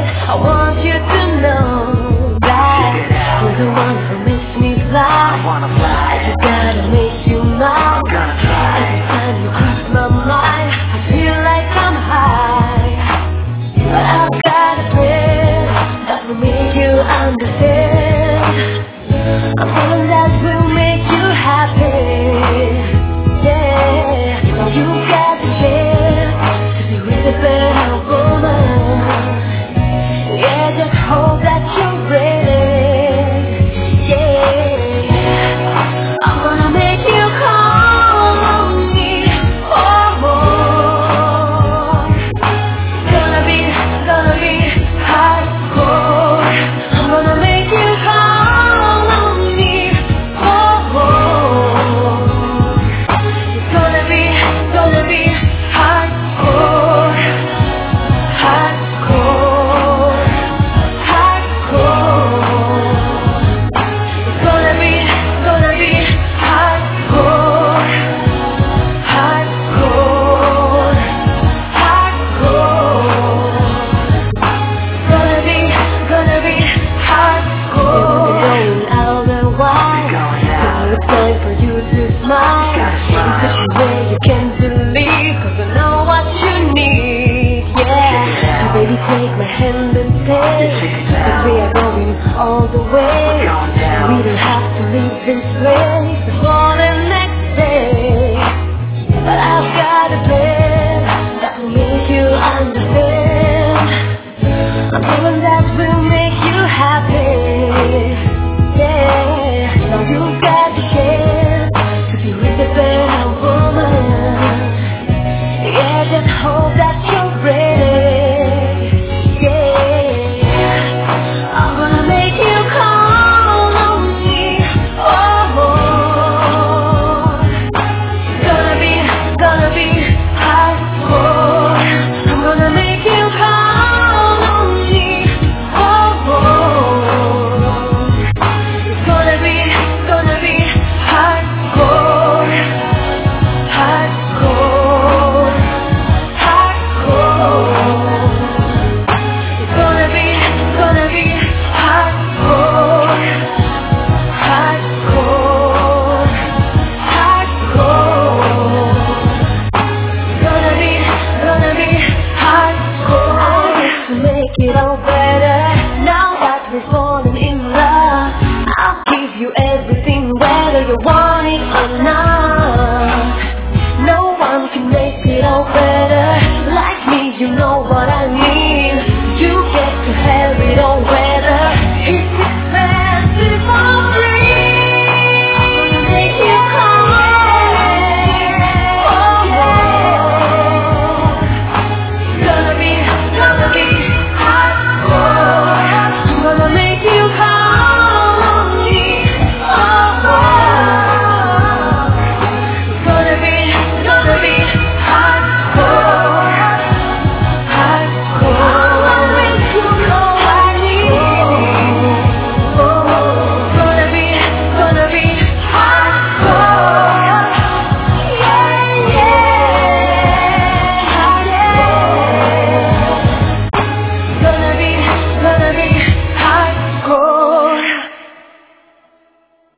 I want you to know that you're the one who makes me fly. I just gotta make you mine. Every time you cross my mind, I feel like I'm high. But I've got a plan that will make you understand. I'm feeling that will make you happy. Yeah, you got the chance to be with a better woman. Yeah, just hope that you're ready. Yeah, I'm gonna make you call on me. Oh, gonna be hardcore. I'm gonna make you call on me. Oh, it's gonna be hardcore, hardcore, hardcore. It's gonna be hardcore, hardcore, hardcore. Gonna be hardcore. Going out and wide. So it's time for you to smile. In such a way you can't believe, 'cause I know what you need. Yeah. So baby, take my hand and say that we are going all the way. We don't have to leave this place before the next day. But I've got a plan that will make you understand. I'm feeling that will make you happy. Yeah, now you've got the chance to be with a better woman. Yeah, just hope that you're ready. Yeah, I'm gonna make you call on me. Oh, gonna be hardcore. I'm gonna make you call on me. Oh, it's gonna be hardcore, hardcore, hardcore. It's gonna be hardcore, hardcore, hardcore. Gonna be hardcore. To make it all better now that we're